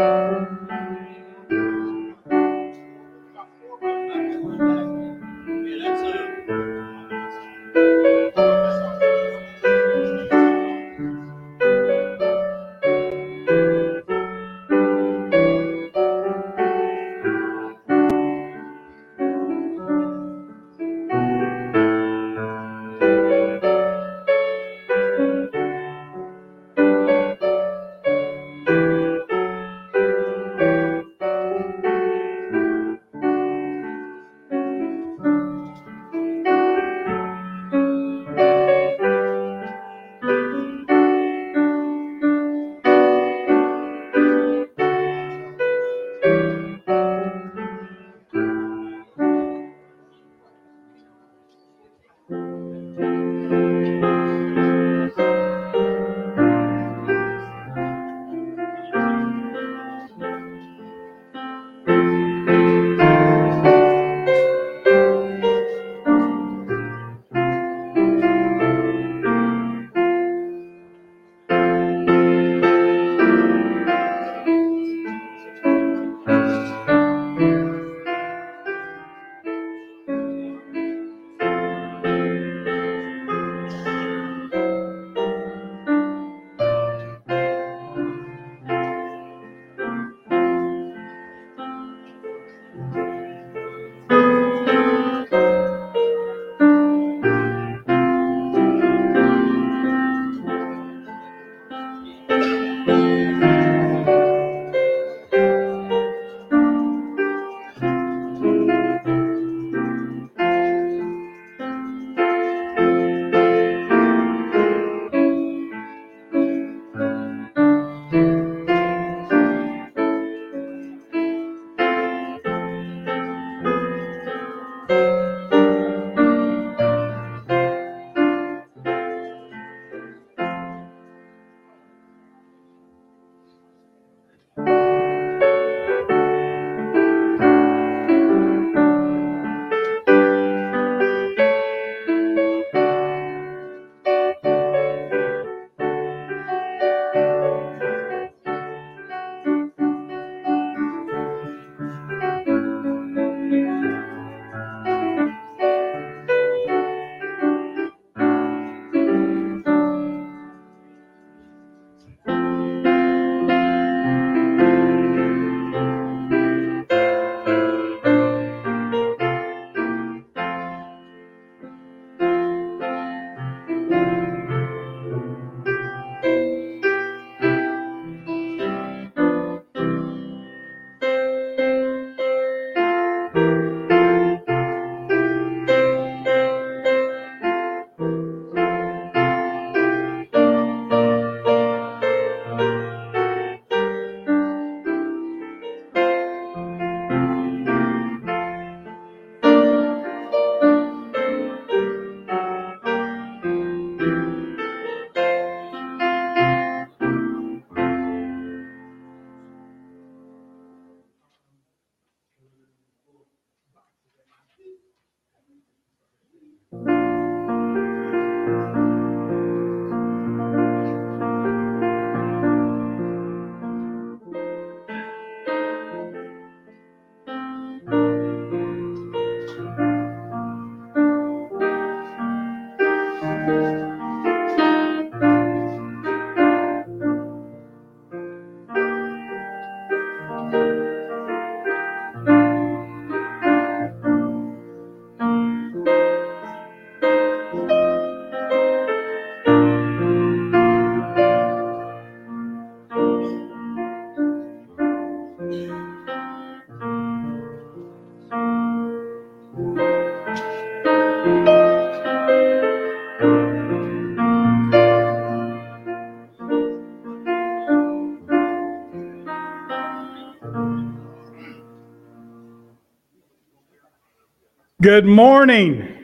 Good morning.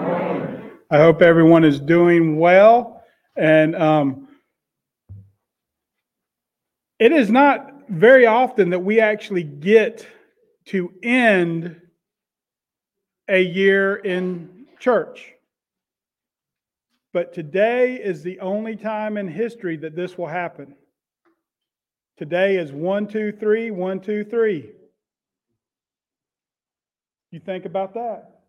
I hope everyone is doing well. And it is not very often that we actually get to end a year in church. But today is the only time in history that this will happen. Today is 1, 2, 3, 1, 2, 3. You think about that?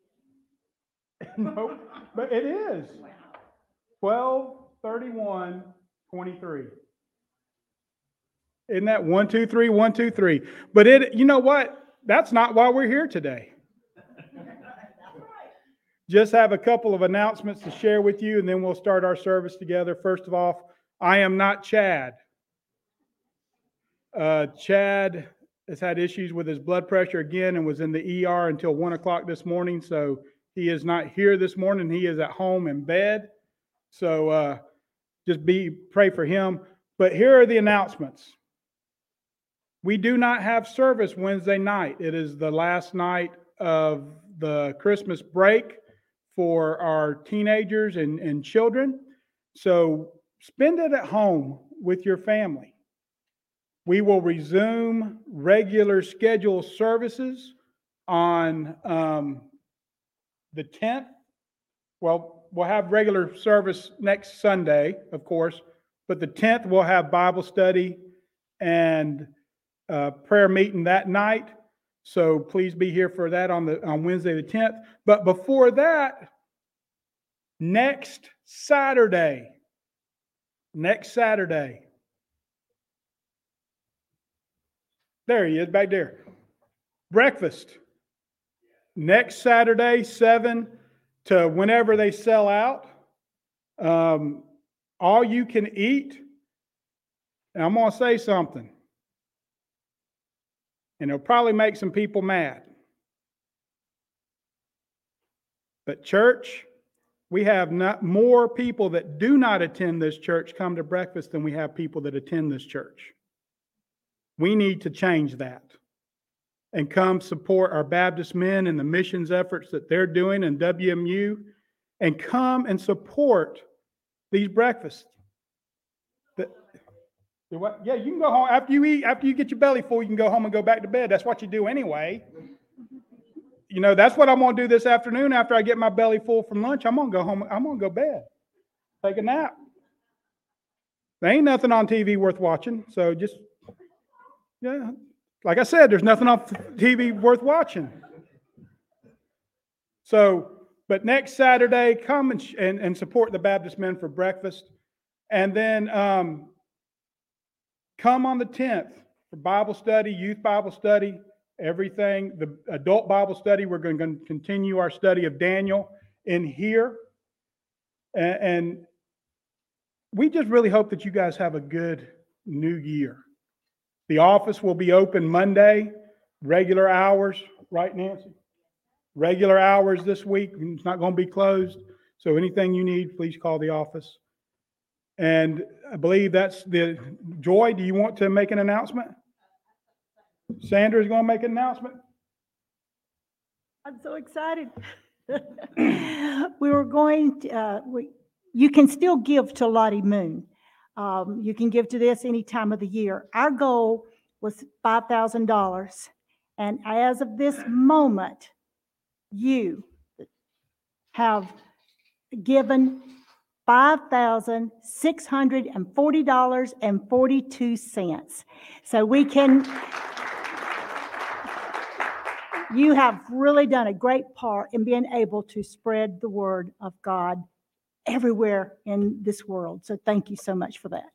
No, but it is. 12, 31, 23. Isn't that 1, 2, 3, 1, 2, 3? But you know what? That's not why we're here today. Just have a couple of announcements to share with you, and then we'll start our service together. First of all, I am not Chad. Chad has had issues with his blood pressure again and was in the ER until 1 o'clock this morning. So he is not here this morning. He is at home in bed. So just pray for him. But here are the announcements. We do not have service Wednesday night. It is the last night of the Christmas break for our teenagers and children. So spend it at home with your family. We will resume regular scheduled services on the 10th. Well, we'll have regular service next Sunday, of course, but the 10th we'll have Bible study and prayer meeting that night. So please be here for that on Wednesday the 10th. But before that, next Saturday, there he is back there. Breakfast. Next Saturday, 7 to whenever they sell out. All you can eat. And I'm going to say something. And it'll probably make some people mad. But church, we have more people that do not attend this church come to breakfast than we have people that attend this church. We need to change that and come support our Baptist men and the missions efforts that they're doing in WMU, and come and support these breakfasts. Yeah, you can go home after you eat, after you get your belly full, you can go home and go back to bed. That's what you do anyway. You know, that's what I'm going to do this afternoon after I get my belly full from lunch. I'm going to go home. I'm going to go to bed, take a nap. There ain't nothing on TV worth watching. So just, yeah, like I said, there's nothing on TV worth watching. So, but next Saturday, come and support the Baptist men for breakfast. And then come on the 10th for Bible study, youth Bible study, everything. The adult Bible study, we're going to continue our study of Daniel in here. And we just really hope that you guys have a good new year. The office will be open Monday, regular hours, right, Nancy? Regular hours this week. It's not going to be closed. So anything you need, please call the office. And I believe that's the Joy. Do you want to make an announcement? Sandra is going to make an announcement. I'm so excited. We were going to, you can still give to Lottie Moon. You can give to this any time of the year. Our goal was $5,000. And as of this moment, you have given $5,640.42. So we can, you have really done a great part in being able to spread the word of God everywhere in this world. So thank you so much for that.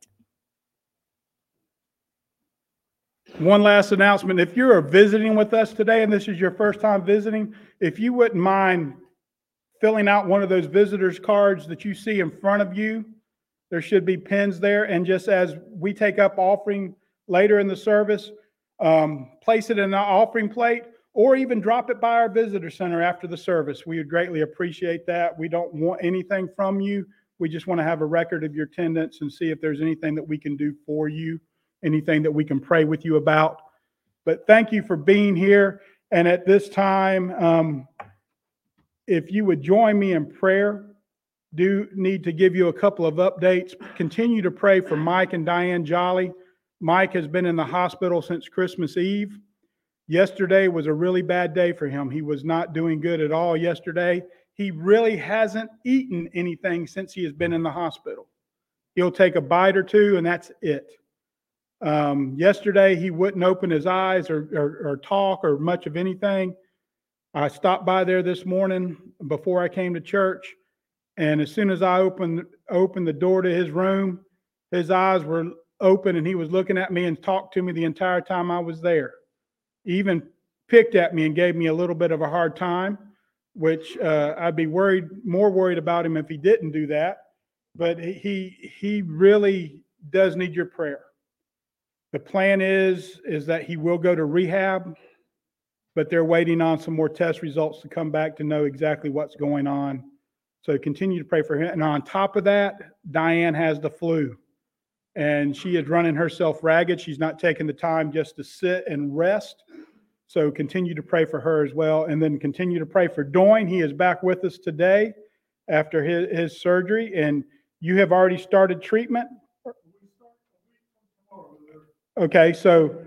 One last announcement. If you're visiting with us today and this is your first time visiting, if you wouldn't mind filling out one of those visitors cards that you see in front of you, there should be pens there. And just as we take up offering later in the service, place it in the offering plate or even drop it by our visitor center after the service. We would greatly appreciate that. We don't want anything from you. We just want to have a record of your attendance and see if there's anything that we can do for you, anything that we can pray with you about. But thank you for being here. And at this time, if you would join me in prayer, do need to give you a couple of updates. Continue to pray for Mike and Diane Jolly. Mike has been in the hospital since Christmas Eve. Yesterday was a really bad day for him. He was not doing good at all yesterday. He really hasn't eaten anything since he has been in the hospital. He'll take a bite or two, and that's it. Yesterday, he wouldn't open his eyes or talk or much of anything. I stopped by there this morning before I came to church, and as soon as I opened the door to his room, his eyes were open, and he was looking at me and talked to me the entire time I was there. He even picked at me and gave me a little bit of a hard time, which I'd be more worried about him if he didn't do that. But he really does need your prayer. The plan is that he will go to rehab, but they're waiting on some more test results to come back to know exactly what's going on. So continue to pray for him. And on top of that, Diane has the flu, and she is running herself ragged. She's not taking the time just to sit and rest. So continue to pray for her as well. And then continue to pray for Doyne. He is back with us today after his surgery. And you have already started treatment? Okay, so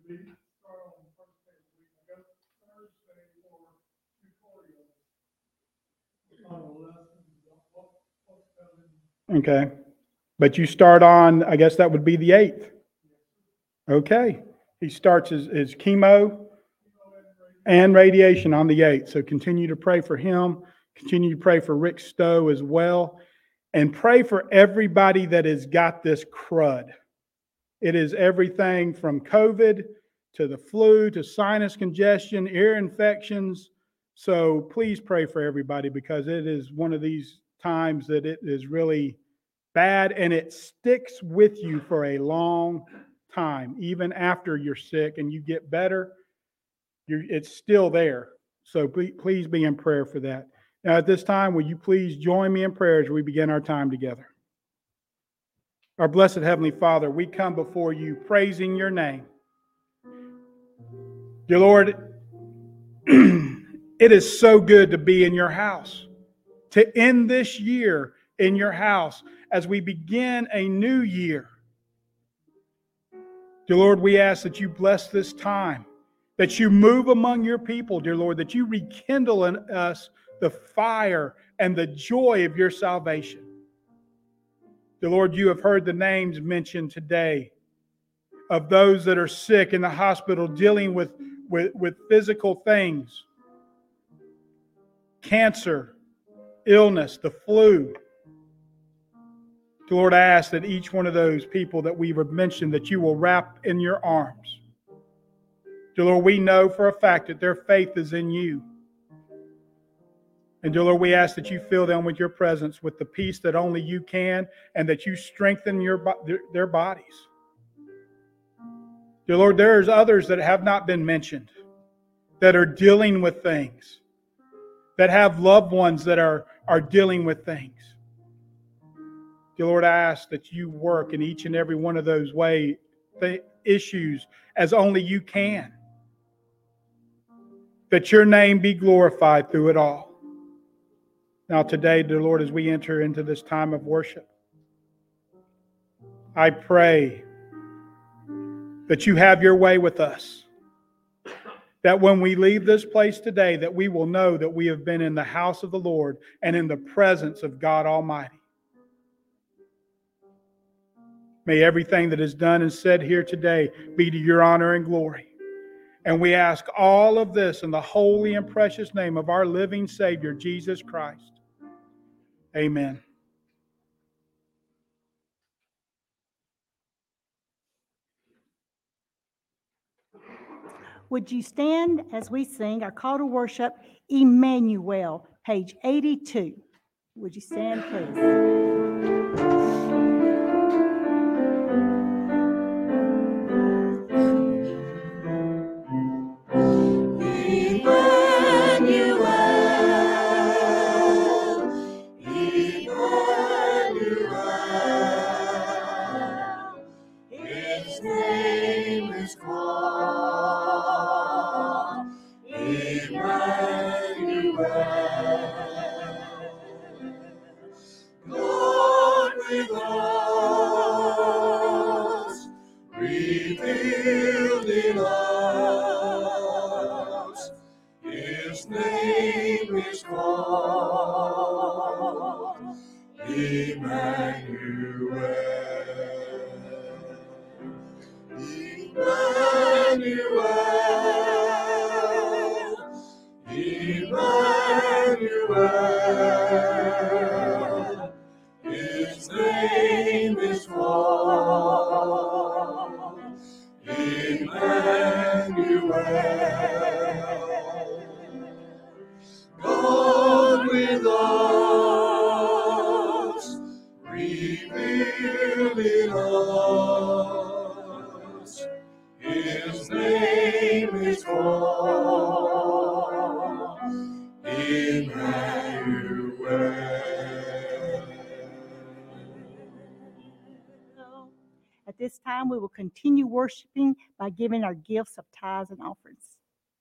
okay. But you start on, I guess that would be the 8th. Okay. He starts his chemo and radiation on the 8th. So continue to pray for him. Continue to pray for Rick Stowe as well. And pray for everybody that has got this crud. It is everything from COVID to the flu to sinus congestion, ear infections. So please pray for everybody, because it is one of these times that it is really bad, and it sticks with you for a long time. Even after you're sick and you get better, it's still there. So please be in prayer for that. Now at this time, will you please join me in prayer as we begin our time together? Our blessed Heavenly Father, we come before you praising your name. Dear Lord, it is so good to be in your house, to end this year in your house as we begin a new year. Dear Lord, we ask that you bless this time, that you move among your people, dear Lord, that you rekindle in us the fire and the joy of your salvation. Dear Lord, you have heard the names mentioned today of those that are sick in the hospital dealing with physical things, cancer, illness, the flu. Dear Lord, I ask that each one of those people that we've mentioned, that you will wrap in your arms. Dear Lord, we know for a fact that their faith is in you. And dear Lord, we ask that you fill them with your presence, with the peace that only you can, and that you strengthen their bodies. Dear Lord, there's others that have not been mentioned, that are dealing with things, that have loved ones that are dealing with things. Dear Lord, I ask that you work in each and every one of those issues as only you can. That your name be glorified through it all. Now today, dear Lord, as we enter into this time of worship, I pray that you have your way with us. That when we leave this place today, that we will know that we have been in the house of the Lord and in the presence of God Almighty. May everything that is done and said here today be to your honor and glory. And we ask all of this in the holy and precious name of our living Savior, Jesus Christ. Amen. Would you stand as we sing our call to worship, Emmanuel, page 82. Would you stand, please? Emmanuel, his name is one. Emmanuel, God with us, revealing us. His name is one. Emmanuel. At this time, we will continue worshiping by giving our gifts of tithes and offerings.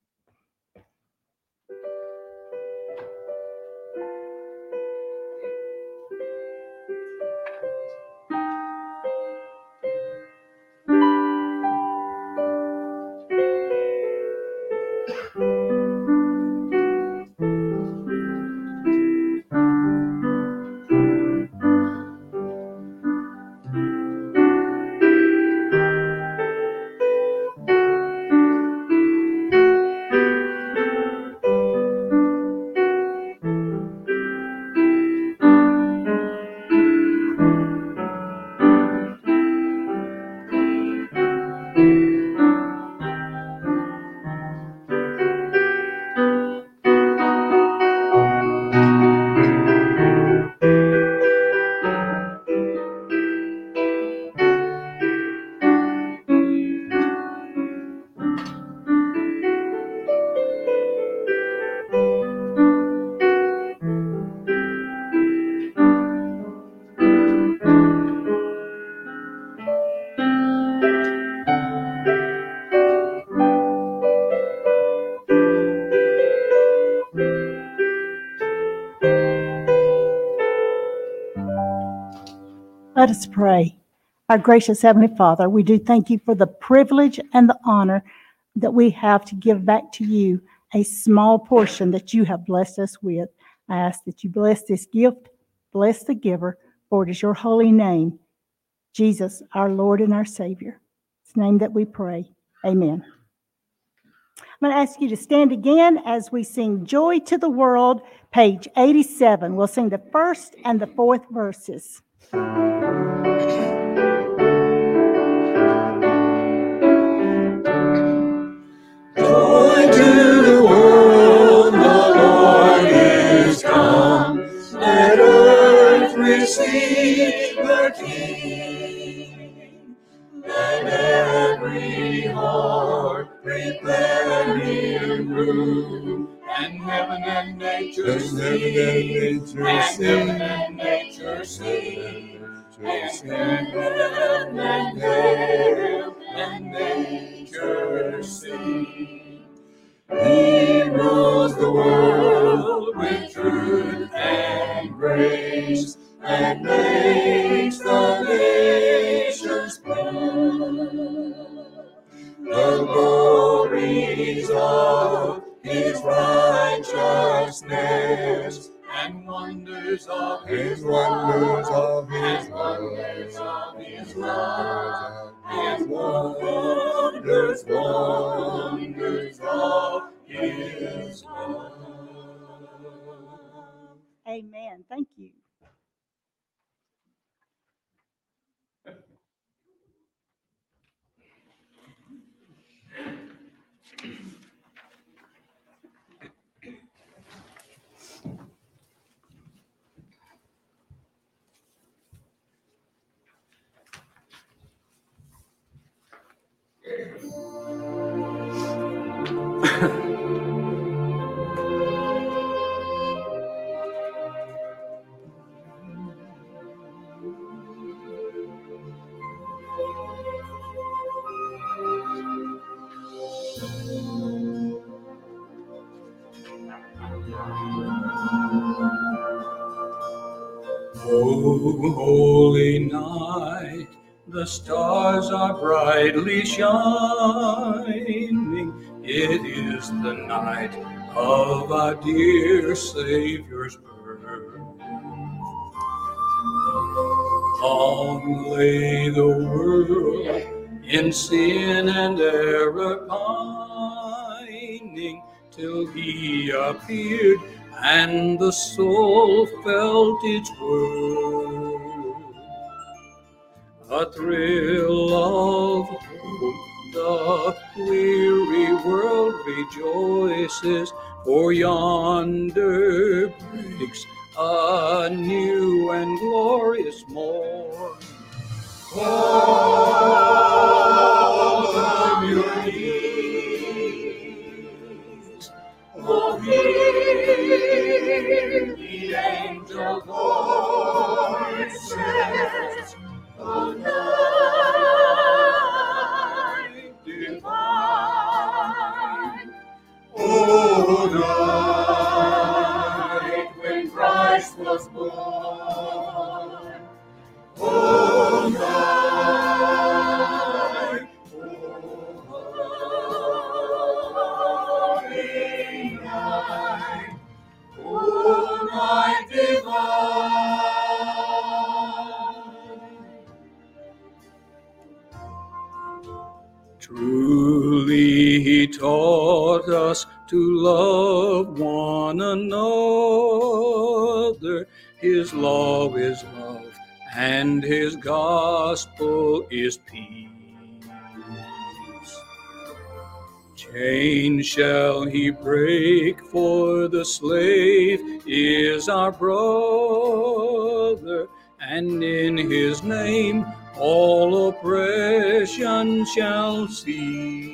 Let us pray. Our gracious Heavenly Father, we do thank you for the privilege and the honor that we have to give back to you a small portion that you have blessed us with. I ask that you bless this gift, bless the giver, for it is your holy name, Jesus, our Lord and our Savior. It's the name that we pray. Amen. I'm going to ask you to stand again as we sing Joy to the World, page 87. We'll sing the first and the fourth verses. Joy to the world, the Lord is come. Let earth receive the King. Let every heart prepare Him room. And heaven and nature sing. And heaven and nature sing. And heaven and nature sing. He rules the world with truth and grace, and makes the nations bloom. The glories of His righteousness, and wonders of His love, and wonders of His love, and wonders of His love. Amen. Thank you. Oh, holy night, the stars are brightly shining. It is the night of our dear Savior's birth. Long lay the world in sin and error pining, till he appeared and the soul felt its worth. A thrill of hope, the weary world rejoices, for yonder breaks a new and glorious morn. Call on your knees, oh, hear the angel voices, the night divine, oh, night when Christ was born, oh, night, holy night, oh, night divine. Truly he taught us to love one another. His law is love, and his gospel is peace. Chains shall he break, for the slave is our brother, and in his name all oppression shall cease.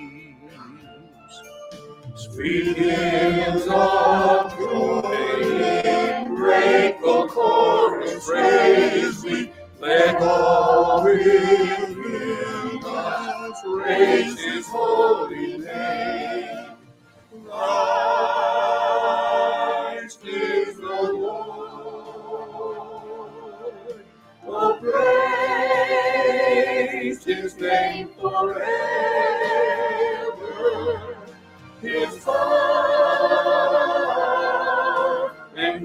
Sweet hymns of joy in grateful chorus praise we, let all within us praise his holy name. Christ is the Lord. Oh, praise his name forever. His power and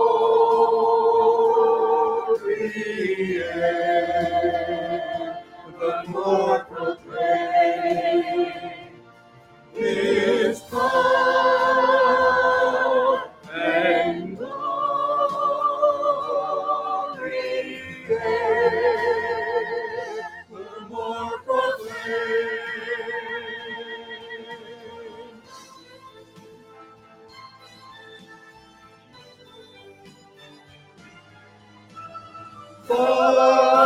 glory ever more proclaim. His power and glory evermore proclaim. Fall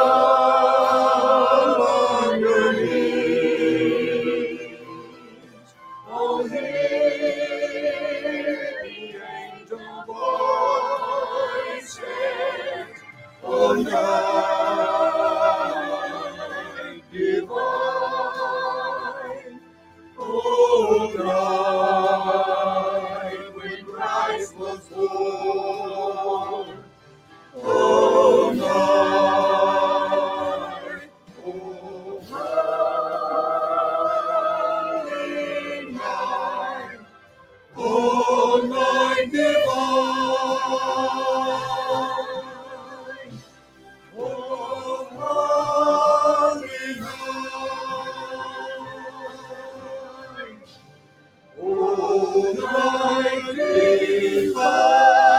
on your knees, oh, hear the angel voices, oh, night divine, oh, night when Christ was born, oh, night, oh, holy night, oh, night divine, oh, holy night, oh, night divine.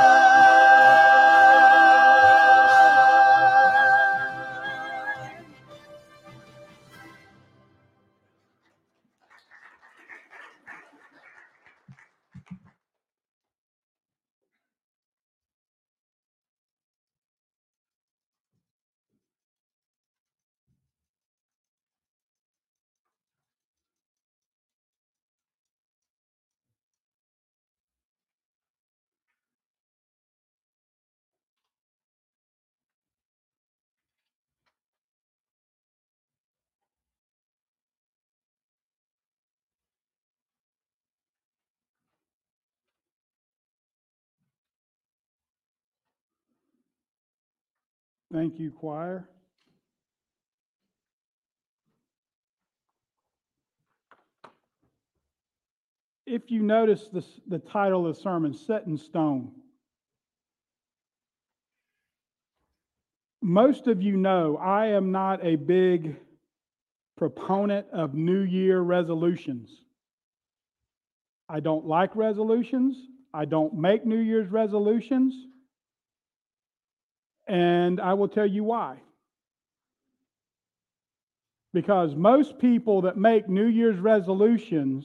Thank you, choir. If you notice the title of the sermon, Set in Stone. Most of you know I am not a big proponent of New Year resolutions. I don't like resolutions. I don't make New Year's resolutions. And I will tell you why. Because most people that make New Year's resolutions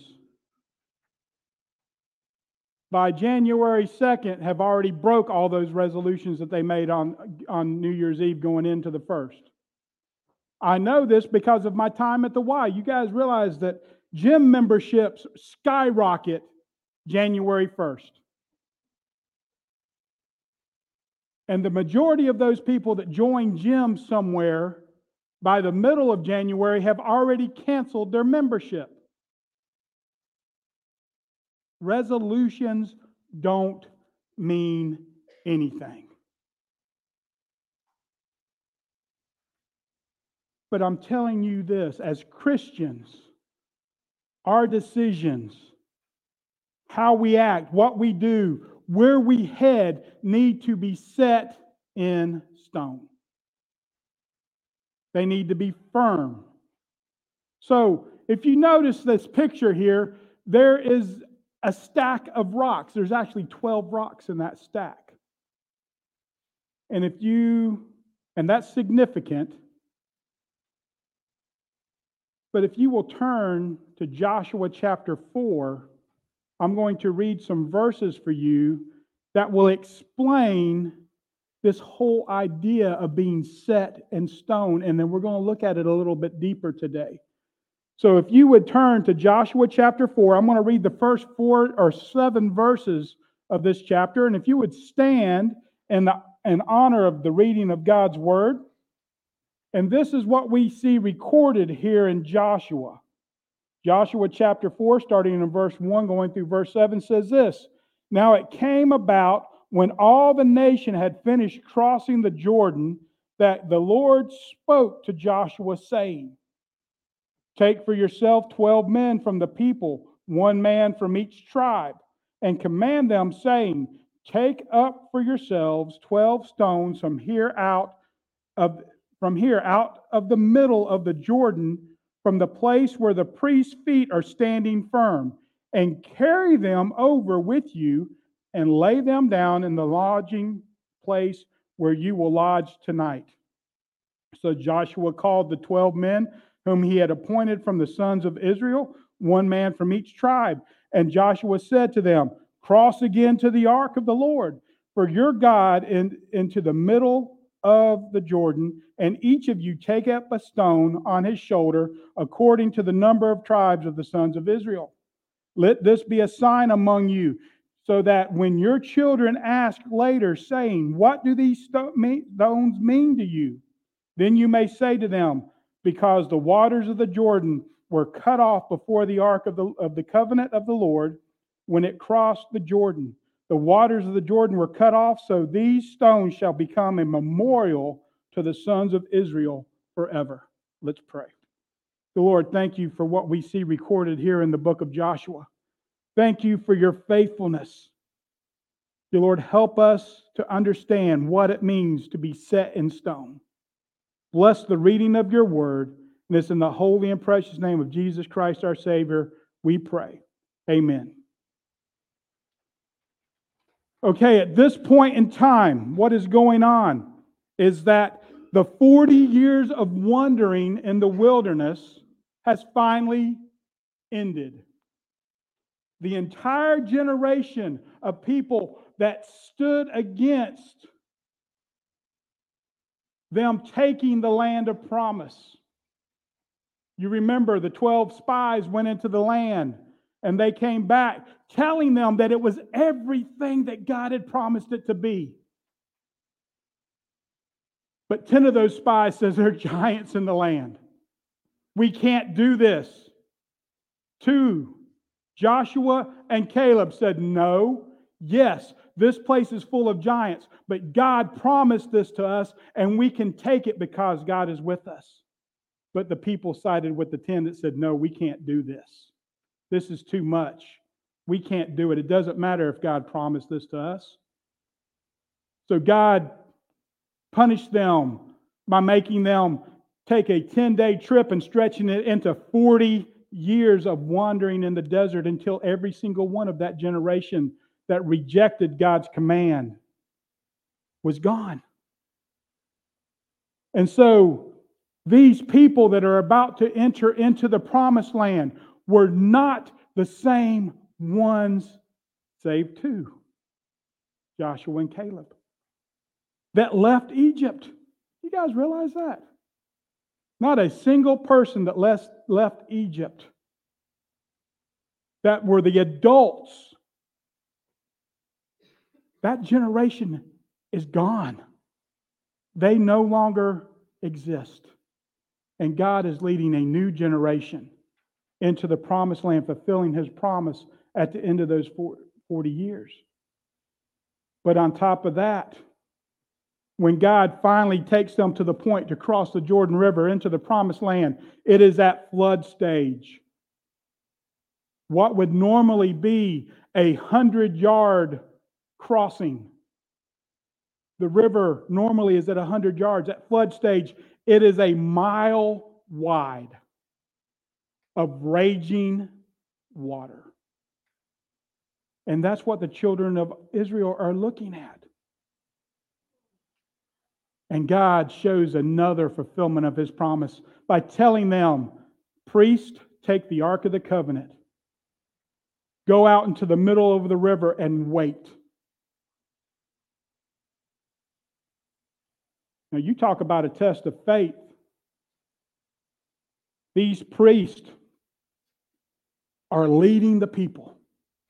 by January 2nd have already broke all those resolutions that they made on New Year's Eve going into the 1st. I know this because of my time at the Y. You guys realize that gym memberships skyrocket January 1st. And the majority of those people that join gyms somewhere by the middle of January have already canceled their membership. Resolutions don't mean anything. But I'm telling you this, as Christians, our decisions, how we act, what we do, where we head need to be set in stone. They need to be firm. So, if you notice this picture here, there is a stack of rocks. There's actually 12 rocks in that stack. And that's significant. But if you will turn to Joshua chapter 4, I'm going to read some verses for you that will explain this whole idea of being set in stone, and then we're going to look at it a little bit deeper today. So if you would turn to Joshua chapter 4, I'm going to read the first 4 or 7 verses of this chapter, and if you would stand in honor of the reading of God's word. And this is what we see recorded here in Joshua. Joshua chapter 4, starting in verse 1, going through verse 7, says this: Now it came about when all the nation had finished crossing the Jordan that the Lord spoke to Joshua, saying, Take for yourself 12 men from the people, 1 man from each tribe, and command them, saying, Take up for yourselves 12 stones from here out of the middle of the Jordan, from the place where the priest's feet are standing firm, and carry them over with you, and lay them down in the lodging place where you will lodge tonight. So Joshua called the 12 men whom he had appointed from the sons of Israel, 1 man from each tribe. And Joshua said to them, Cross again to the ark of the Lord, for your God, into the middle of the Jordan, and each of you take up a stone on his shoulder, according to the number of tribes of the sons of Israel. Let this be a sign among you, so that when your children ask later, saying, What do these stones mean to you? Then you may say to them, Because the waters of the Jordan were cut off before the ark of the covenant of the Lord when it crossed the Jordan. The waters of the Jordan were cut off, so these stones shall become a memorial to the sons of Israel forever. Let's pray. The Lord, thank you for what we see recorded here in the book of Joshua. Thank you for your faithfulness. Dear Lord, help us to understand what it means to be set in stone. Bless the reading of your word. And it's in the holy and precious name of Jesus Christ, our Savior, we pray. Amen. Okay, at this point in time, what is going on is that the 40 years of wandering in the wilderness has finally ended. The entire generation of people that stood against them taking the land of promise. You remember the 12 spies went into the land and they came back telling them that it was everything that God had promised it to be. But 10 of those spies says there are giants in the land. We can't do this. 2, Joshua and Caleb said, no, yes, this place is full of giants, but God promised this to us and we can take it because God is with us. But the people sided with the 10 that said, no, we can't do this. This is too much. We can't do it. It doesn't matter if God promised this to us. So God punished them by making them take a 10-day trip and stretching it into 40 years of wandering in the desert until every single one of that generation that rejected God's command was gone. And so these people that are about to enter into the promised land were not the same ones, save two, Joshua and Caleb, that left Egypt. You guys realize that? Not a single person that left Egypt. That were the adults. That generation is gone. They no longer exist. And God is leading a new generation into the promised land, fulfilling His promise at the end of those 40 years. But on top of that, when God finally takes them to the point to cross the Jordan River into the promised land, it is at flood stage. What would normally be a 100-yard crossing, the river normally is at 100 yards. At flood stage, it is a mile wide of raging water. And that's what the children of Israel are looking at. And God shows another fulfillment of His promise by telling them, priest, take the Ark of the Covenant, go out into the middle of the river and wait. Now you talk about a test of faith. These priests are leading the people.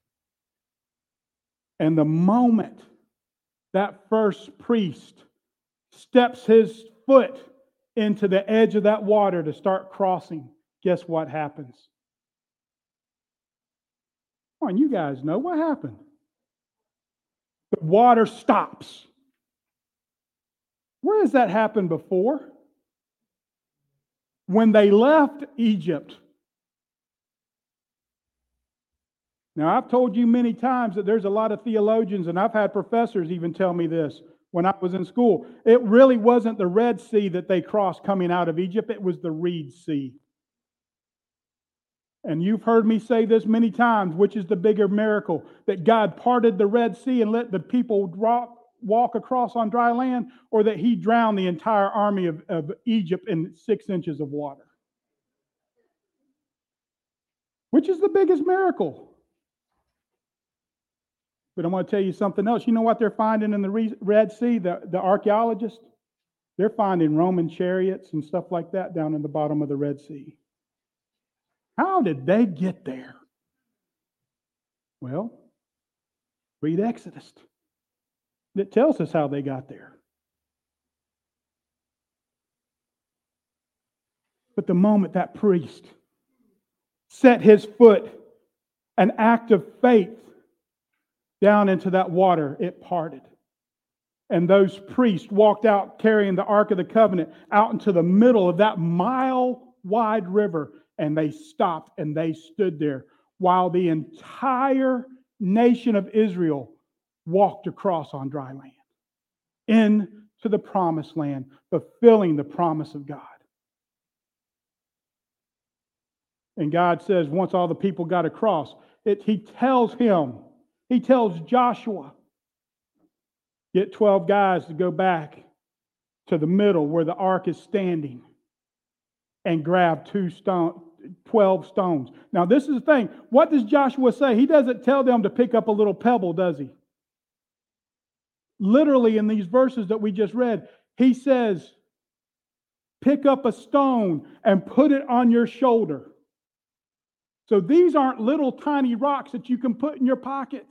And the moment that first priest steps his foot into the edge of that water to start crossing, guess what happens? Come on, you guys know what happened. The water stops. Where has that happened before? When they left Egypt. Now, I've told you many times that there's a lot of theologians, and I've had professors even tell me this when I was in school. It really wasn't the Red Sea that they crossed coming out of Egypt. It was the Reed Sea. And you've heard me say this many times, which is the bigger miracle, that God parted the Red Sea and let the people walk across on dry land, or that He drowned the entire army of Egypt in 6 inches of water. Which is the biggest miracle? But I'm going to tell you something else. You know what they're finding in the Red Sea, the archaeologists? They're finding Roman chariots and stuff like that down in the bottom of the Red Sea. How did they get there? Well, read Exodus. It tells us how they got there. But the moment that priest set his foot, an act of faith, down into that water, it parted. And those priests walked out carrying the Ark of the Covenant out into the middle of that mile-wide river, and they stopped and they stood there while the entire nation of Israel walked across on dry land into the promised land, fulfilling the promise of God. And God says, once all the people got across, He tells Joshua, get 12 guys to go back to the middle where the ark is standing and grab 12 stones. Now, this is the thing. What does Joshua say? He doesn't tell them to pick up a little pebble, does he? Literally, in these verses that we just read, he says, pick up a stone and put it on your shoulder. So these aren't little tiny rocks that you can put in your pockets.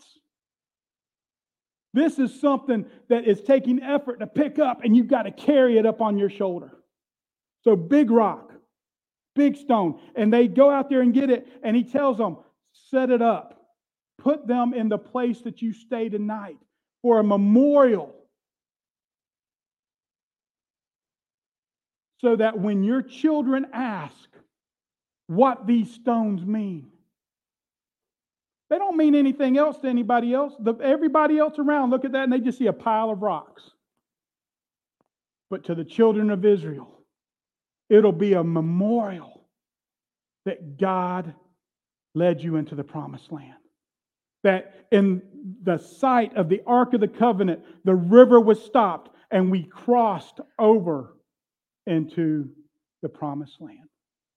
This is something that is taking effort to pick up, and you've got to carry it up on your shoulder. So big rock, big stone. And they go out there and get it, and he tells them, set it up. Put them in the place that you stay tonight for a memorial. So that when your children ask what these stones mean, they don't mean anything else to anybody else. Everybody else around look at that and they just see a pile of rocks. But to the children of Israel, It'll be a memorial that God led you into the promised land. That in the sight of the Ark of the Covenant, the river was stopped and we crossed over into the promised land.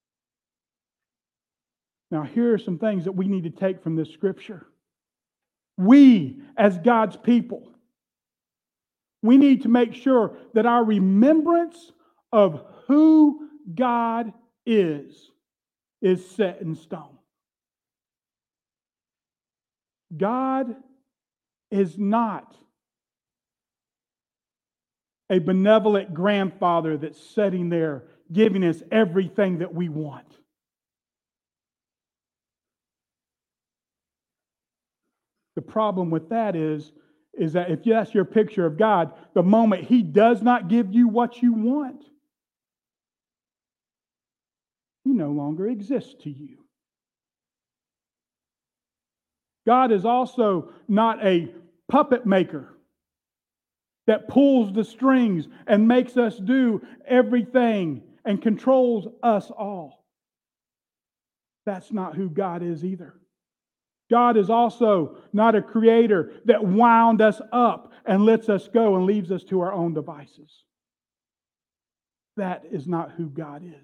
Now, here are some things that we need to take from this scripture. We, as God's people, we need to make sure that our remembrance of who God is set in stone. God is not a benevolent grandfather that's sitting there giving us everything that we want. The problem with that is that if that's your picture of God, the moment He does not give you what you want, He no longer exists to you. God is also not a puppet maker that pulls the strings and makes us do everything and controls us all. That's not who God is either. God is also not a creator that wound us up and lets us go and leaves us to our own devices. That is not who God is.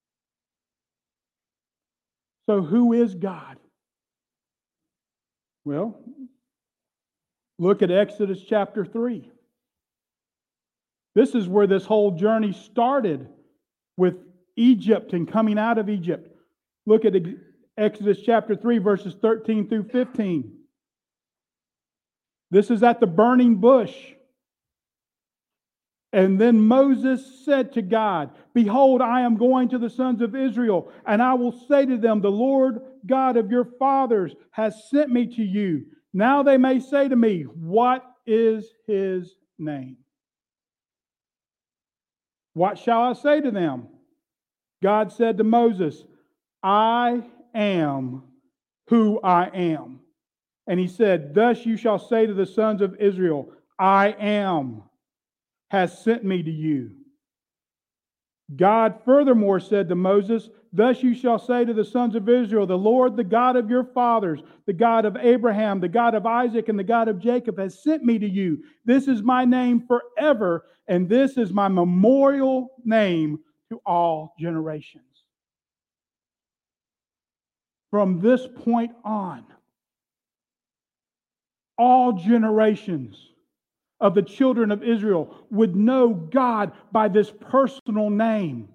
So who is God? Well, look at Exodus chapter 3. This is where this whole journey started with Egypt and coming out of Egypt. Look at Exodus chapter 3, verses 13 through 15. This is at the burning bush. And then Moses said to God, "Behold, I am going to the sons of Israel, and I will say to them, the Lord God of your fathers has sent me to you. Now they may say to me, what is his name? What shall I say to them?" God said to Moses, "I am who I am." And He said, "Thus you shall say to the sons of Israel, I am has sent me to you." God furthermore said to Moses, "Thus you shall say to the sons of Israel, the Lord, the God of your fathers, the God of Abraham, the God of Isaac, and the God of Jacob has sent me to you. This is my name forever, and this is my memorial name to all generations." From this point on, all generations of the children of Israel would know God by this personal name.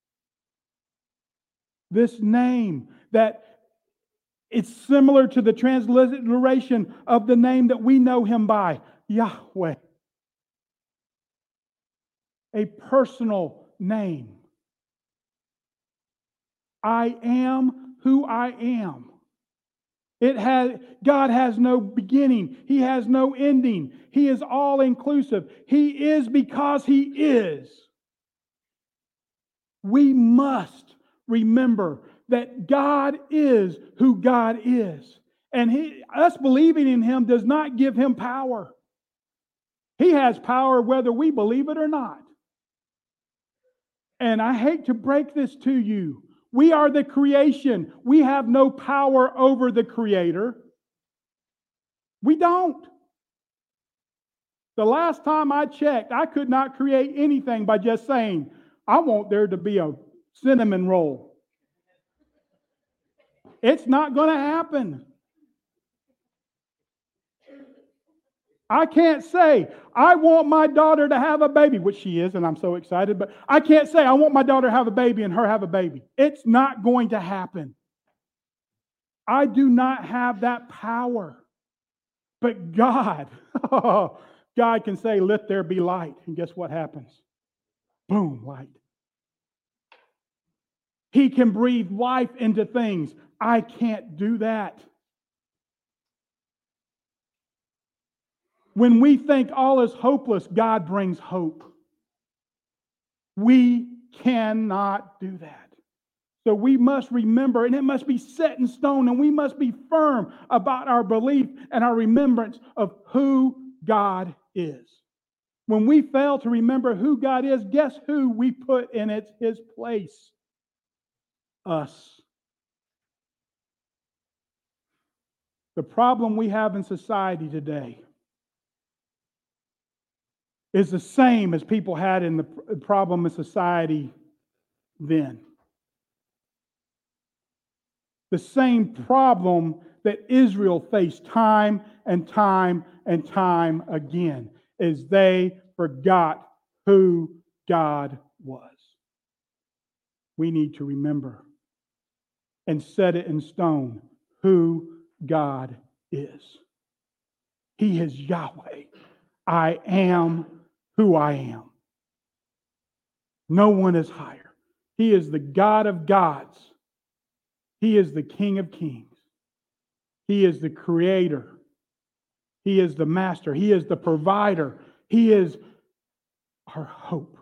This name that it's similar to the transliteration of the name that we know Him by, Yahweh. A personal name. I am who I am. God has no beginning. He has no ending. He is all inclusive. He is because He is. We must remember that God is who God is. And us believing in Him does not give Him power. He has power whether we believe it or not. And I hate to break this to you. We are the creation. We have no power over the Creator. We don't. The last time I checked, I could not create anything by just saying, "I want there to be a cinnamon roll." It's not going to happen. I can't say, "I want my daughter to have a baby," which she is, and I'm so excited, but I can't say, "I want my daughter to have a baby and her have a baby." It's not going to happen. I do not have that power. But God, God can say, "Let there be light." And guess what happens? Boom, light. He can breathe life into things. I can't do that. When we think all is hopeless, God brings hope. We cannot do that. So we must remember, and it must be set in stone, and we must be firm about our belief and our remembrance of who God is. When we fail to remember who God is, guess who we put in His place? Us. The problem we have in society today is the same as people had in the problem in society then. The same problem that Israel faced time and time and time again is they forgot who God was. We need to remember and set it in stone who God is. He is Yahweh. I am who I am. No one is higher. He is the God of gods. He is the King of kings. He is the creator. He is the master. He is the provider. He is our hope.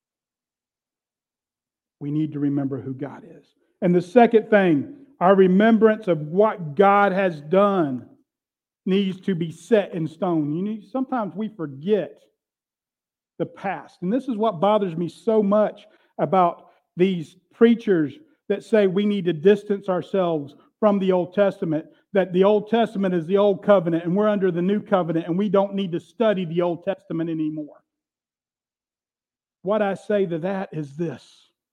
We need to remember who God is. And the second thing, our remembrance of what God has done needs to be set in stone. Sometimes we forget the past. And this is what bothers me so much about these preachers that say we need to distance ourselves from the Old Testament, that the Old Testament is the Old Covenant and we're under the New Covenant and we don't need to study the Old Testament anymore. What I say to that is this,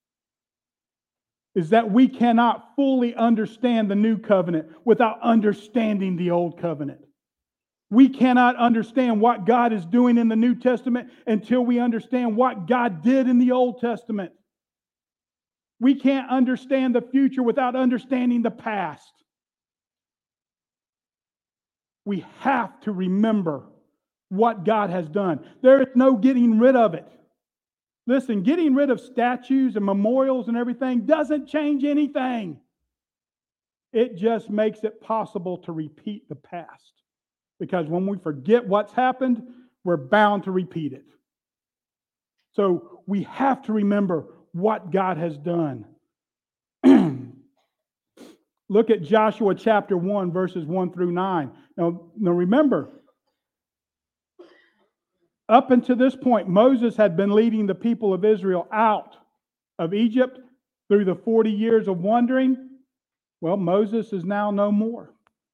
is that we cannot fully understand the New Covenant without understanding the Old Covenant. We cannot understand what God is doing in the New Testament until we understand what God did in the Old Testament. We can't understand the future without understanding the past. We have to remember what God has done. There is no getting rid of it. Listen, getting rid of statues and memorials and everything doesn't change anything. It just makes it possible to repeat the past. Because when we forget what's happened, we're bound to repeat it. So we have to remember what God has done. Look at Joshua chapter 1, verses 1 through 9. Now remember, up until this point, Moses had been leading the people of Israel out of Egypt through the 40 years of wandering. Well, Moses is now no more.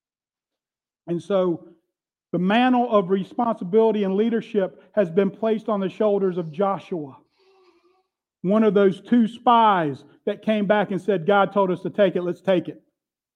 And so the mantle of responsibility and leadership has been placed on the shoulders of Joshua, one of those two spies that came back and said, God told us to take it, let's take it.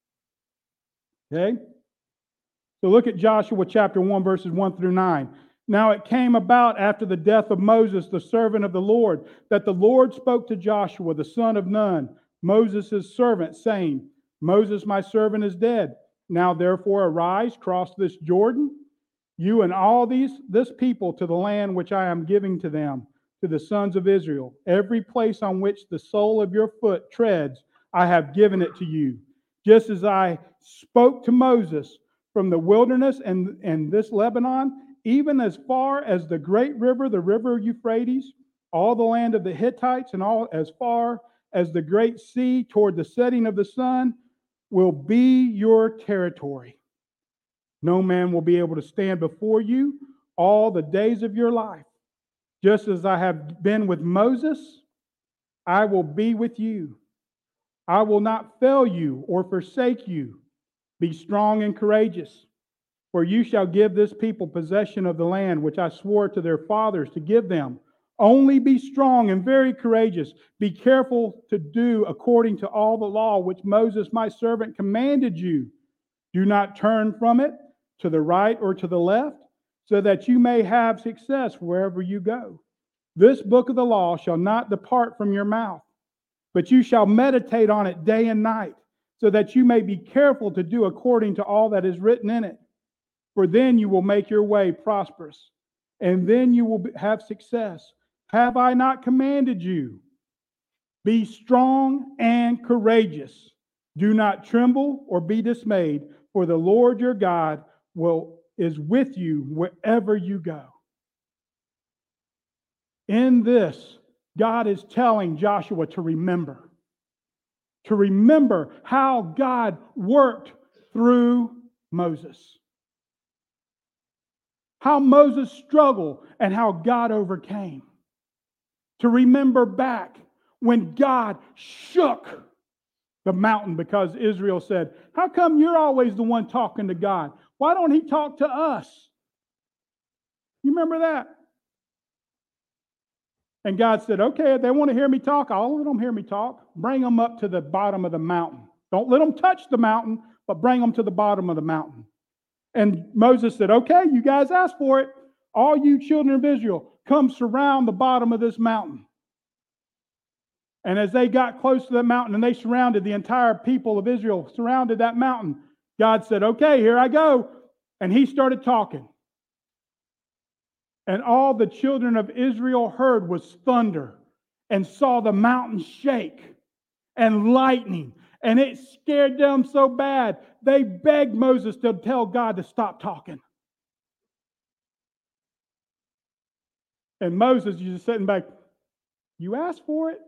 Okay? So look at Joshua chapter 1, verses 1 through 9. Now it came about after the death of Moses, the servant of the Lord, that the Lord spoke to Joshua, the son of Nun, Moses' servant, saying, Moses, my servant, is dead. Now therefore arise, cross this Jordan, you and all this people, to the land which I am giving to them, to the sons of Israel. Every place on which the sole of your foot treads, I have given it to you. Just as I spoke to Moses from the wilderness and this Lebanon, even as far as the great river, the river Euphrates, all the land of the Hittites, and all as far as the great sea toward the setting of the sun, will be your territory. No man will be able to stand before you all the days of your life. Just as I have been with Moses, I will be with you. I will not fail you or forsake you. Be strong and courageous, for you shall give this people possession of the land which I swore to their fathers to give them. Only be strong and very courageous. Be careful to do according to all the law which Moses my servant commanded you. Do not turn from it to the right or to the left, so that you may have success wherever you go. This book of the law shall not depart from your mouth, but you shall meditate on it day and night, so that you may be careful to do according to all that is written in it. For then you will make your way prosperous, and then you will have success. Have I not commanded you? Be strong and courageous. Do not tremble or be dismayed, for the Lord your God is with you wherever you go. In this, God is telling Joshua to remember how God worked through Moses. how Moses struggled and how God overcame. To remember back when God shook the mountain because Israel said, how come you're always the one talking to God? Why don't he talk to us? You remember that? And God said, okay, if they want to hear me talk, I'll let them hear me talk. Bring them up to the bottom of the mountain. Don't let them touch the mountain, but bring them to the bottom of the mountain. And Moses said, okay, you guys asked for it. All you children of Israel, come surround the bottom of this mountain. And as they got close to the mountain and they surrounded, the entire people of Israel surrounded that mountain, God said, okay, here I go. And he started talking. And all the children of Israel heard was thunder and saw the mountain shake and lightning. And it scared them so bad, they begged Moses to tell God to stop talking. And Moses is just sitting back, you asked for it.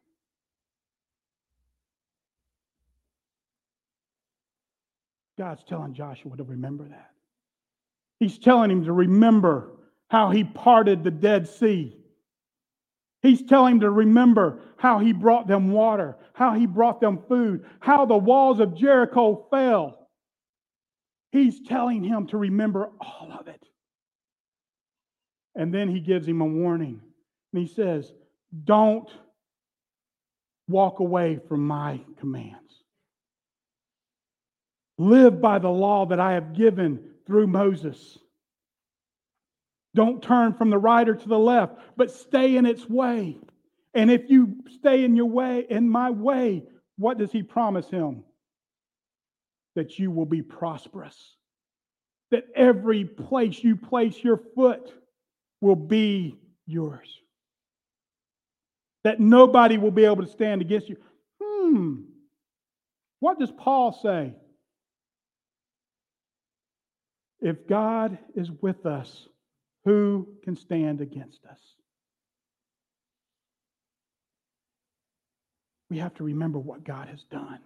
God's telling Joshua to remember that. He's telling him to remember how he parted the Dead Sea. He's telling him to remember how he brought them water, how he brought them food, how the walls of Jericho fell. He's telling him to remember all of it. And then he gives him a warning. And he says, don't walk away from my commands. Live by the law that I have given through Moses. Don't turn from the right or to the left, but stay in its way. And if you stay in your way, in my way, what does he promise him? That you will be prosperous. That every place you place your foot will be yours. That nobody will be able to stand against you. What does Paul say? If God is with us, who can stand against us? We have to remember what God has done.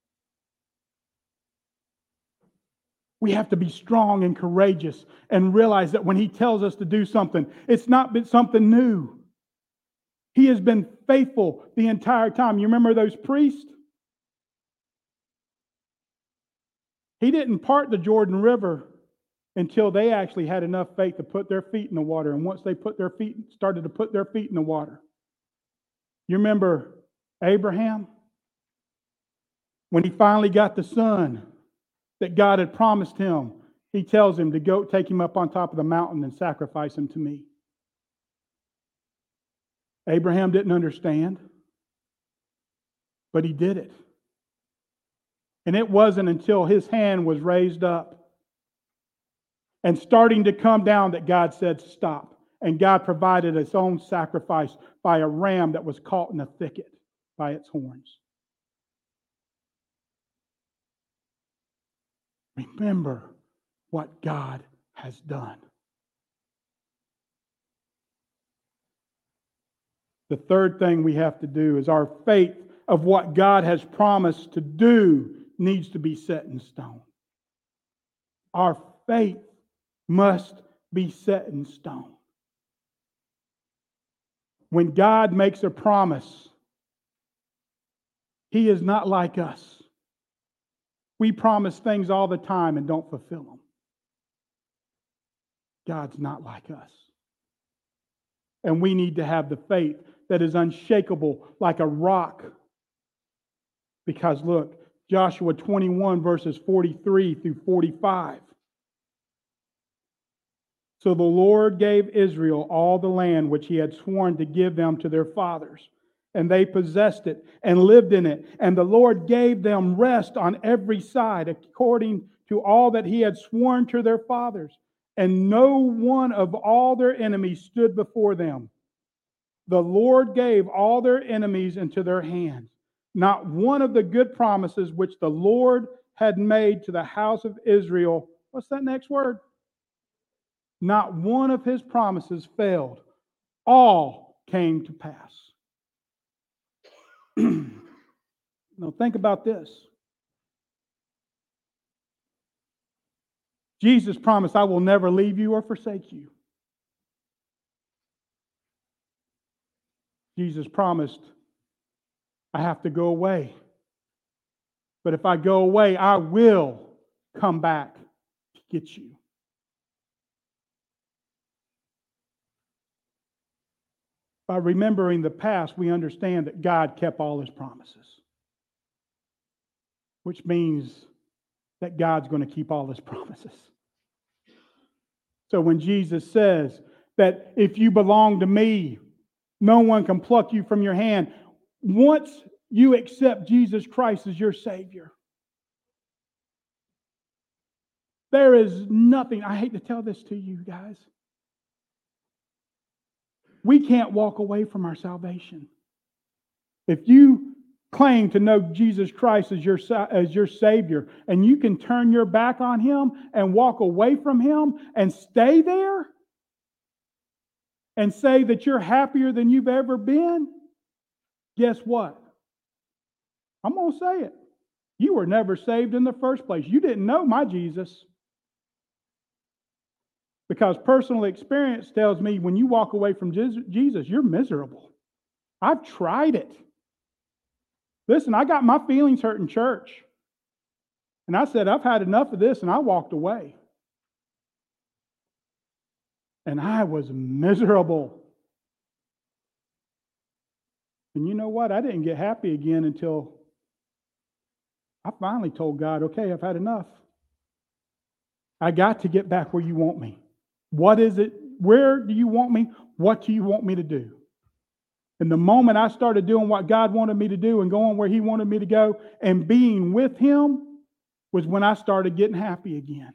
We have to be strong and courageous and realize that when he tells us to do something, it's not been something new. He has been faithful the entire time. You remember those priests? He didn't part the Jordan River until they actually had enough faith to put their feet in the water. And once they started to put their feet in the water. You remember Abraham? When he finally got the son that God had promised him, he tells him to go take him up on top of the mountain and sacrifice him to me. Abraham didn't understand, but he did it. And it wasn't until his hand was raised up and starting to come down that God said, stop. And God provided his own sacrifice by a ram that was caught in a thicket by its horns. Remember what God has done. The third thing we have to do is our faith of what God has promised to do needs to be set in stone. Our faith must be set in stone. When God makes a promise, he is not like us. We promise things all the time and don't fulfill them. God's not like us. And we need to have the faith that is unshakable like a rock. Because look, Joshua 21 verses 43 through 45. So the Lord gave Israel all the land which he had sworn to give them to their fathers. And they possessed it and lived in it. And the Lord gave them rest on every side according to all that he had sworn to their fathers. And no one of all their enemies stood before them. The Lord gave all their enemies into their hands. Not one of the good promises which the Lord had made to the house of Israel. What's that next word? Not one of his promises failed. All came to pass. Now think about this. Jesus promised, I will never leave you or forsake you. Jesus promised, I have to go away. But if I go away, I will come back to get you. By remembering the past, we understand that God kept all His promises, which means that God's going to keep all His promises. So when Jesus says that if you belong to me, no one can pluck you from your hand, once you accept Jesus Christ as your Savior, there is nothing, I hate to tell this to you guys, we can't walk away from our salvation. If you claim to know Jesus Christ as your Savior, and you can turn your back on Him and walk away from Him and stay there and say that you're happier than you've ever been, guess what? I'm going to say it. You were never saved in the first place. You didn't know my Jesus. Because personal experience tells me when you walk away from Jesus, you're miserable. I've tried it. Listen, I got my feelings hurt in church. And I said, I've had enough of this, and I walked away. And I was miserable. And you know what? I didn't get happy again until I finally told God, okay, I've had enough. I got to get back where you want me. What is it? Where do you want me? What do you want me to do? And the moment I started doing what God wanted me to do and going where He wanted me to go and being with Him was when I started getting happy again.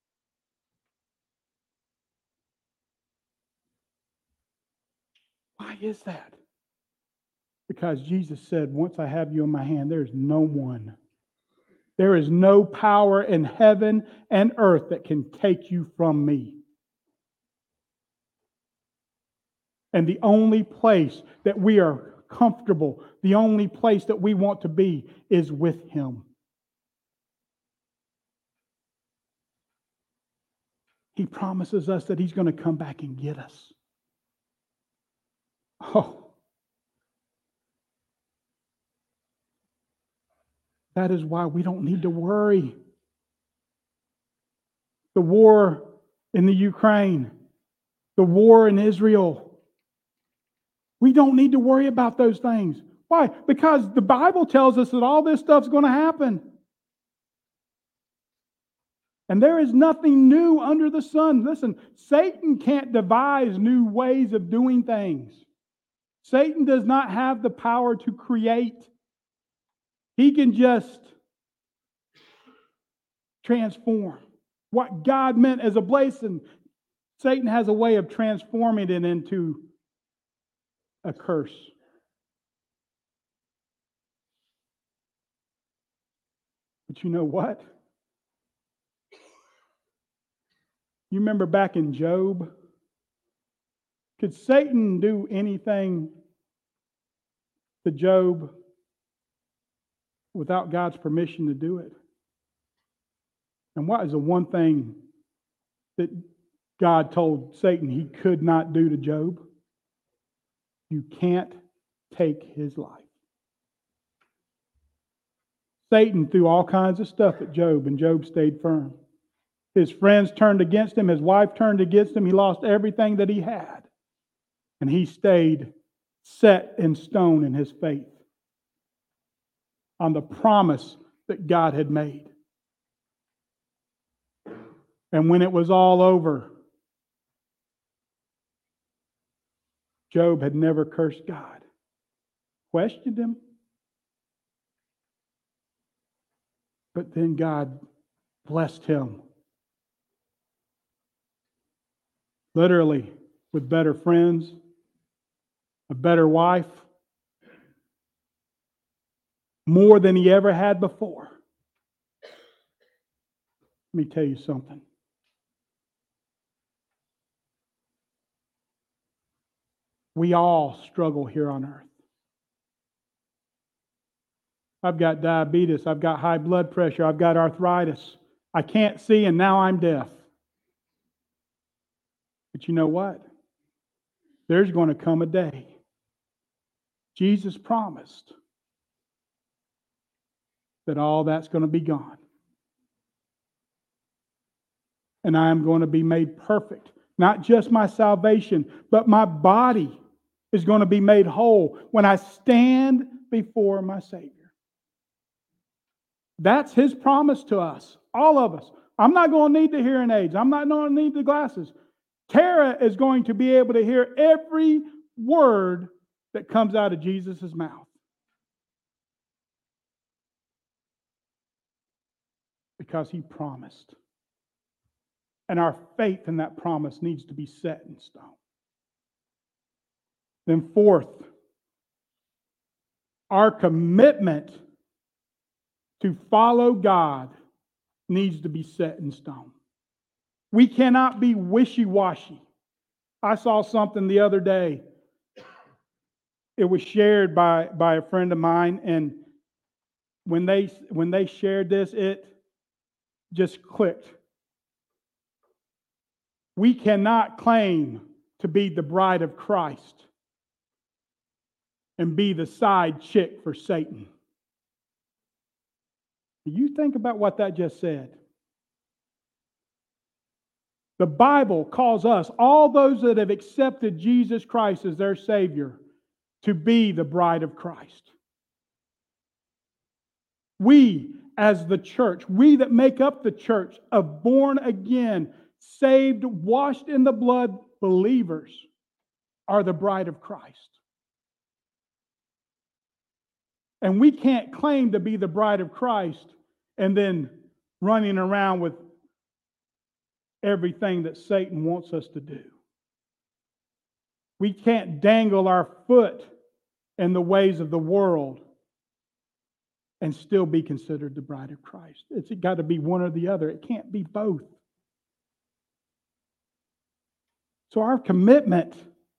Why is that? Because Jesus said, once I have you in my hand, there is no one. There is no power in heaven and earth that can take you from me. And the only place that we are comfortable, the only place that we want to be is with Him. He promises us that He's going to come back and get us. Oh. That is why we don't need to worry. The war in the Ukraine, the war in Israel. We don't need to worry about those things. Why? Because the Bible tells us that all this stuff's going to happen. And there is nothing new under the sun. Listen, Satan can't devise new ways of doing things. Satan does not have the power to create. He can just transform. What God meant as a blessing, Satan has a way of transforming it into a curse. But you know what? You remember back in Job? Could Satan do anything to Job without God's permission to do it? And what is the one thing that God told Satan he could not do to Job? You can't take his life. Satan threw all kinds of stuff at Job, and Job stayed firm. His friends turned against him. His wife turned against him. He lost everything that he had. And he stayed set in stone in his faith on the promise that God had made. And when it was all over, Job had never cursed God, questioned Him. But then God blessed him. Literally, with better friends, a better wife, more than he ever had before. Let me tell you something. We all struggle here on earth. I've got diabetes. I've got high blood pressure. I've got arthritis. I can't see and now I'm deaf. But you know what? There's going to come a day. Jesus promised that all that's going to be gone. And I am going to be made perfect. Not just my salvation, but my body is going to be made whole when I stand before my Savior. That's His promise to us, all of us. I'm not going to need the hearing aids. I'm not going to need the glasses. Tara is going to be able to hear every word that comes out of Jesus' mouth. Because He promised. And our faith in that promise needs to be set in stone. Then fourth, our commitment to follow God needs to be set in stone. We cannot be wishy-washy. I saw something the other day. It was shared by a friend of mine, and when they shared this, it just clicked. We cannot claim to be the bride of Christ and be the side chick for Satan. You think about what that just said. The Bible calls us, all those that have accepted Jesus Christ as their Savior, to be the bride of Christ. We, as the church, we that make up the church of born again, saved, washed in the blood believers, are the bride of Christ. And we can't claim to be the bride of Christ and then running around with everything that Satan wants us to do. We can't dangle our foot in the ways of the world and still be considered the bride of Christ. It's got to be one or the other. It can't be both. So our commitment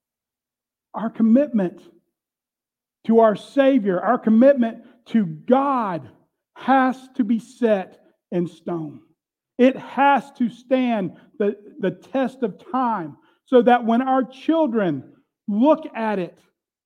to our Savior, our commitment to God has to be set in stone. It has to stand the test of time so that when our children look at it,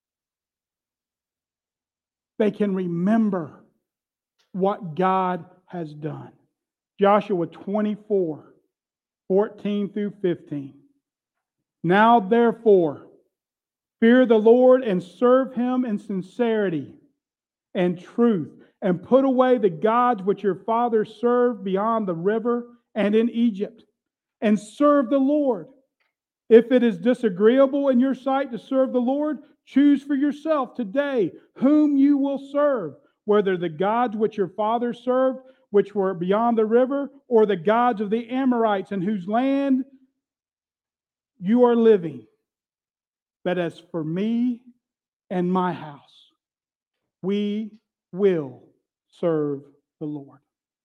they can remember what God has done. Joshua 24, 14 through 15. Now therefore, fear the Lord and serve Him in sincerity and truth, and put away the gods which your fathers served beyond the river and in Egypt, and serve the Lord. If it is disagreeable in your sight to serve the Lord, choose for yourself today whom you will serve, whether the gods which your fathers served, which were beyond the river, or the gods of the Amorites in whose land you are living. But as for me and my house, we will serve the Lord.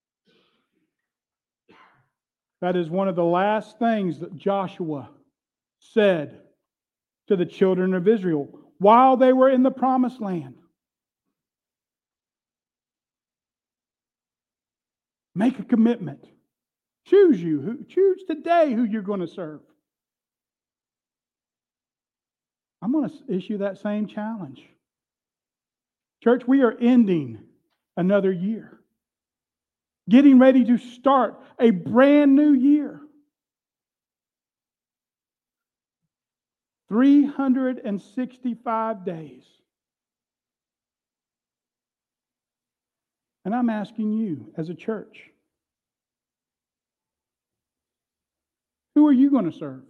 That is one of the last things that Joshua said to the children of Israel while they were in the promised land. Make a commitment. Choose today who you're going to serve. I'm going to issue that same challenge. Church, we are ending another year. Getting ready to start a brand new year. 365 days. And I'm asking you as a church, who are you going to serve?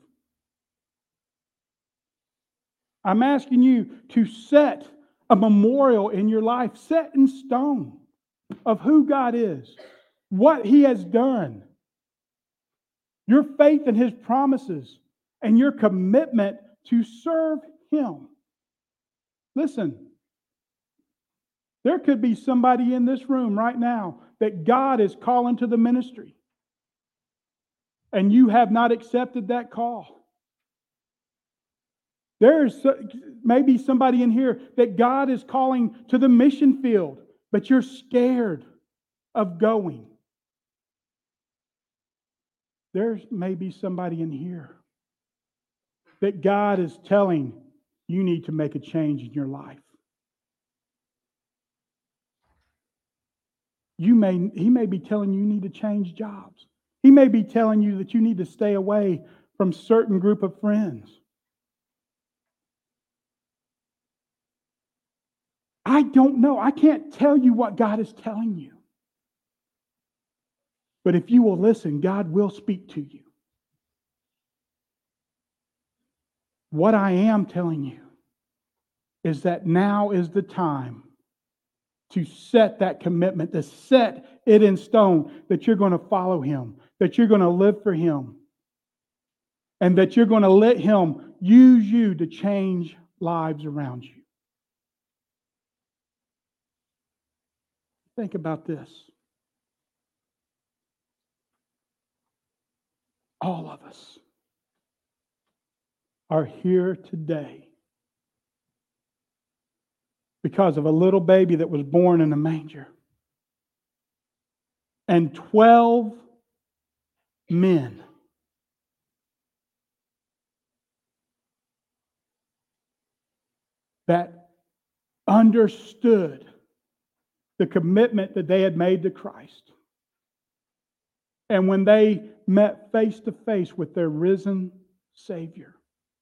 I'm asking you to set a memorial in your life, set in stone, of who God is, what He has done, your faith in His promises, and your commitment to serve Him. Listen, there could be somebody in this room right now that God is calling to the ministry, and you have not accepted that call. There's maybe somebody in here that God is calling to the mission field, but you're scared of going. There may be somebody in here that God is telling you need to make a change in your life. He may be telling you need to change jobs. He may be telling you that you need to stay away from certain group of friends. I don't know. I can't tell you what God is telling you. But if you will listen, God will speak to you. What I am telling you is that now is the time to set that commitment, to set it in stone that you're going to follow Him, that you're going to live for Him, and that you're going to let Him use you to change lives around you. Think about this. All of us are here today because of a little baby that was born in a manger. And 12 men that understood the commitment that they had made to Christ. And when they met face to face with their risen Savior,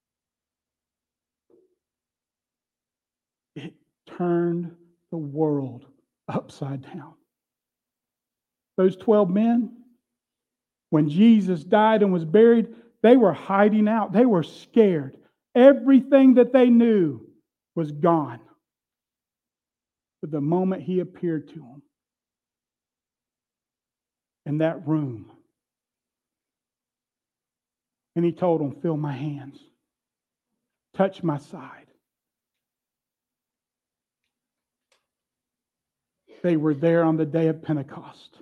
it turned the world upside down. Those 12 men, when Jesus died and was buried, they were hiding out. They were scared. Everything that they knew was gone. But the moment He appeared to them in that room, and He told them, feel my hands, touch my side. They were there on the day of Pentecost.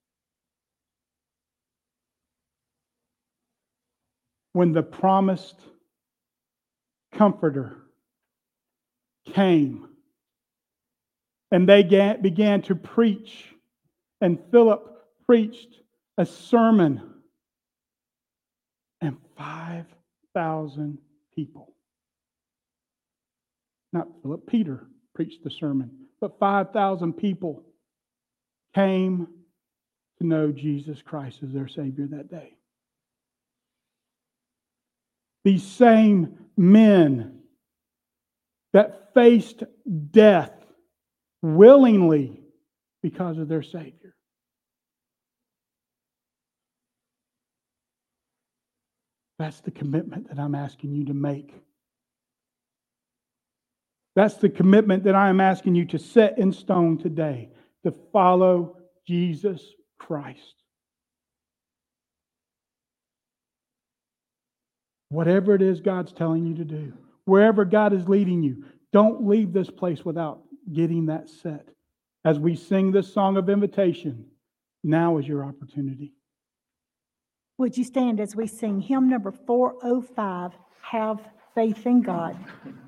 When the promised Comforter came, and they began to preach, and Philip preached a sermon, and 5,000 people. Not Philip, Peter preached the sermon, but 5,000 people came to know Jesus Christ as their Savior that day. These same men that faced death willingly because of their Savior. That's the commitment that I'm asking you to make. That's the commitment that I am asking you to set in stone today, to follow Jesus Christ. Whatever it is God's telling you to do, wherever God is leading you, don't leave this place without getting that set. As we sing this song of invitation, now is your opportunity. Would you stand as we sing hymn number 405, Have Faith in God?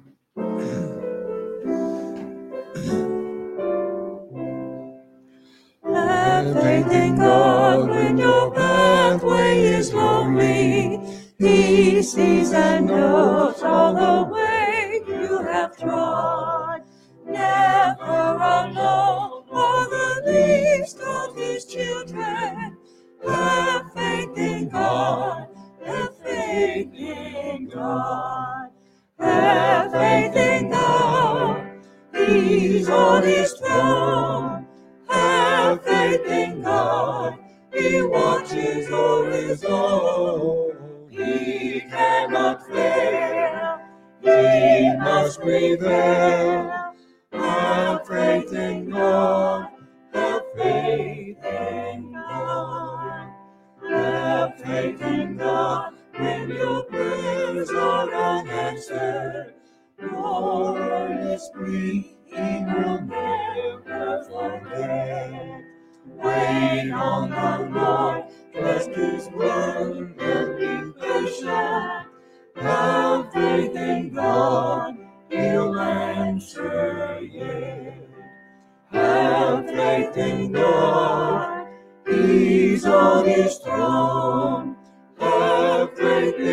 Have faith in God when your pathway is lonely. He sees and knows all the way you have trod. Never alone are the least of His children. Have faith in God. Have faith in God. Have faith in God. He's on His throne. Have faith in God. He watches over His own. He cannot fail. He must prevail. Have faith in God. Have faith in God. Have faith in God when your prayers are unanswered. Your earnest plea He will never forget. Wait on the Lord, trust His word, and be patient. Have faith in God, He'll answer yet. Have faith in God, He's on His throne.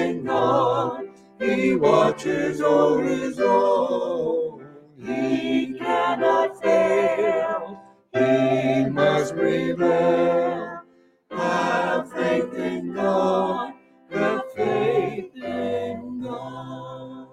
in God. He watches over his own. He cannot fail. He must prevail. Have faith in God. Have faith in God.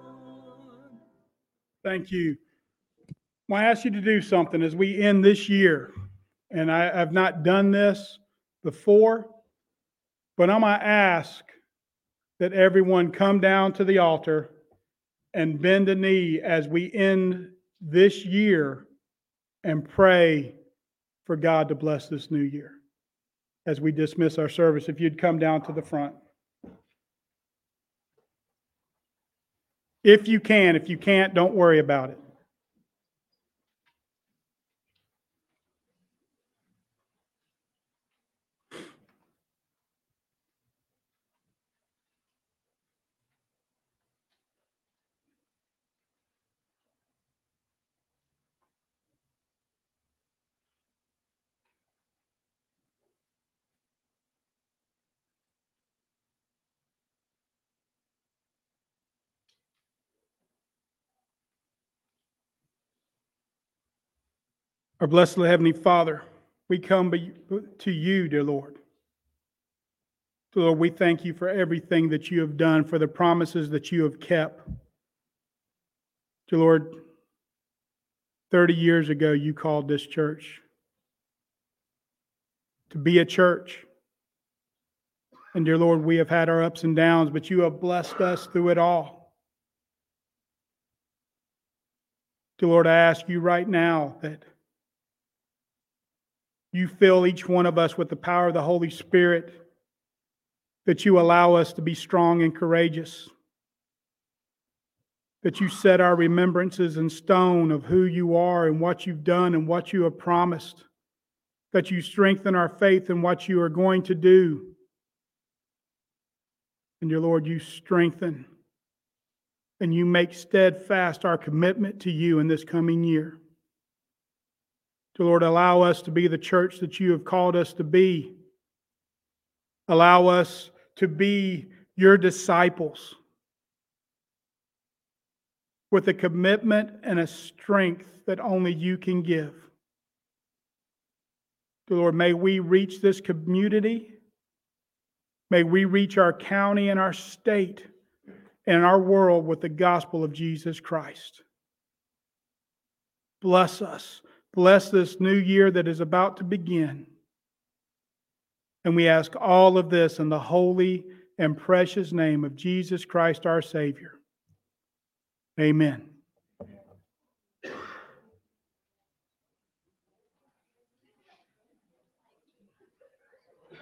Thank you. Well, I ask you to do something as we end this year, and I have not done this before, but I'm going to ask that everyone come down to the altar and bend a knee as we end this year and pray for God to bless this new year. As we dismiss our service, if you'd come down to the front. If you can. If you can't, don't worry about it. Our blessed Heavenly Father, we come to you, dear Lord. Dear Lord, we thank you for everything that you have done, for the promises that you have kept. Dear Lord, 30 years ago, you called this church to be a church. And dear Lord, we have had our ups and downs, but you have blessed us through it all. Dear Lord, I ask you right now that you fill each one of us with the power of the Holy Spirit, that you allow us to be strong and courageous, that you set our remembrances in stone of who you are and what you've done and what you have promised, that you strengthen our faith in what you are going to do. And dear Lord, you strengthen and you make steadfast our commitment to you in this coming year. Dear Lord, allow us to be the church that you have called us to be. Allow us to be your disciples with a commitment and a strength that only you can give. Dear Lord, may we reach this community. May we reach our county and our state and our world with the gospel of Jesus Christ. Bless us. Bless this new year that is about to begin. And we ask all of this in the holy and precious name of Jesus Christ our Savior. Amen.